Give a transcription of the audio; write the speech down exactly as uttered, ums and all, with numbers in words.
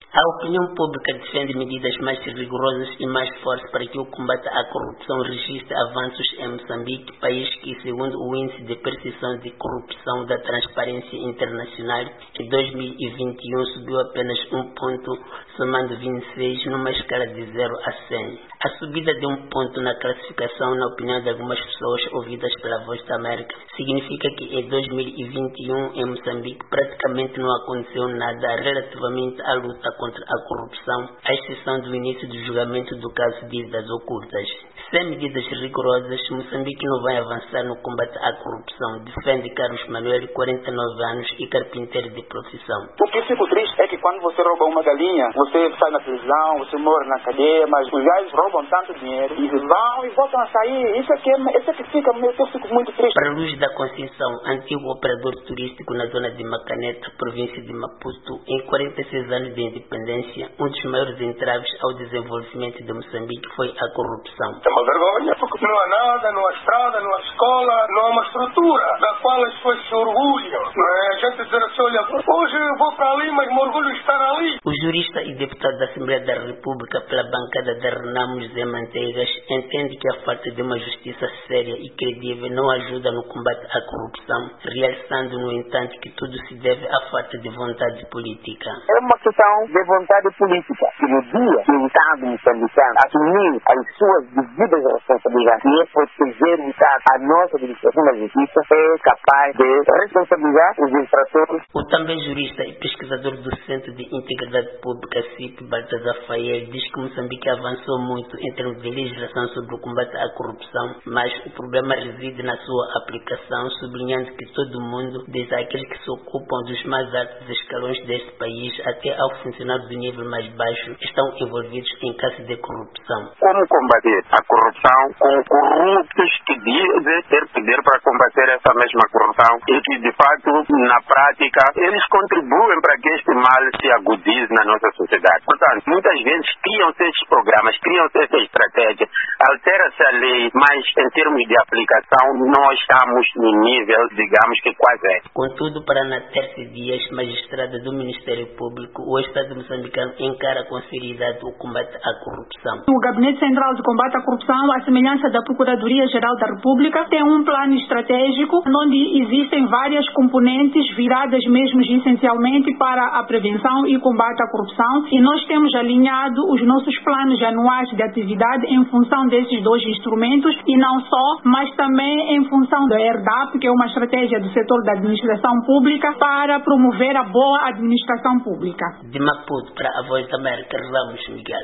A opinião pública defende medidas mais rigorosas e mais fortes para que o combate à corrupção registre avanços em Moçambique, país que, segundo o Índice de Percepção de Corrupção da Transparência Internacional, em dois mil e vinte e um subiu apenas um ponto, somando vinte e seis numa escala de zero a cem. A subida de um ponto na classificação, na opinião de algumas pessoas ouvidas pela Voz da América, significa que em dois mil e vinte e um em Moçambique praticamente não aconteceu nada relativamente à luta contra a corrupção, à exceção do início do julgamento do caso de dívidas ocultas. Sem medidas rigorosas, Moçambique não vai avançar no combate à corrupção, defende Carlos Manuel, quarenta e nove anos e carpinteiro de profissão. O que eu fico triste é que quando você rouba uma galinha, você sai na prisão, você morre na cadeia, mas os gajos roubam tanto dinheiro e vão e voltam a sair. Isso é que, isso é que fica, eu fico muito triste. Para Luz da Conceição, antigo operador turístico na zona de Macaneta, província de Maputo, em quarenta e seis anos de independência, um dos maiores entraves ao desenvolvimento de Moçambique foi a corrupção. É uma vergonha, porque não há nada, não há estrada, não há escola, não há uma estrutura da qual as pessoas se orgulham. Não é? A gente dizer assim, olha, hoje eu vou para ali, mas me orgulho de estar ali. O jurista e deputado da Assembleia da República pela bancada da Renamo, José Manteigas, entende que a falta de uma justiça séria e credível não ajuda no combate à corrupção, realçando, no entanto, que tudo se deve à falta de vontade política. É uma questão de vontade política, que no dia que o Estado moçambicano assumir as suas devidas responsabilidades e é proteger o Estado, a nossa administração da justiça é capaz de responsabilizar os infratores. O também jurista e pesquisador do Centro de Integridade Pública, C I P, Baltazar Fael, diz que Moçambique avançou muito em termos de legislação sobre o combate à corrupção, mas o problema reside na sua aplicação, sublinhando que todo mundo, desde aqueles que se ocupam dos mais altos escalões deste país até ao funcionário do nível mais baixo, estão envolvidos em casos de corrupção. Como combater a corrupção com corruptos que dizem ter poder para combater essa mesma corrupção e que, de fato, na prática, eles contribuem para que este mal se agudize na nossa sociedade. Portanto, muitas vezes criam-se estes programas, criam-se essa estratégia, altera-se a lei, mas em termos de aplicação nós estamos no nível, digamos que quase é. Contudo, para Ana Tércia Dias, magistrada do Ministério Público, o Estado moçambicano encara com seriedade o combate à corrupção. O Gabinete Central de Combate à Corrupção, à semelhança da Procuradoria-Geral da República, tem um plano estratégico onde existem várias componentes viradas mesmo essencialmente para a prevenção e combate à corrupção, e nós temos alinhado os nossos planos anuais de atividade em função desses dois instrumentos e não só, mas também em função da R D A P, que é uma estratégia do setor da administração pública para promover a boa administração pública. De Maputo para a Voz da América, Ramos Miguel.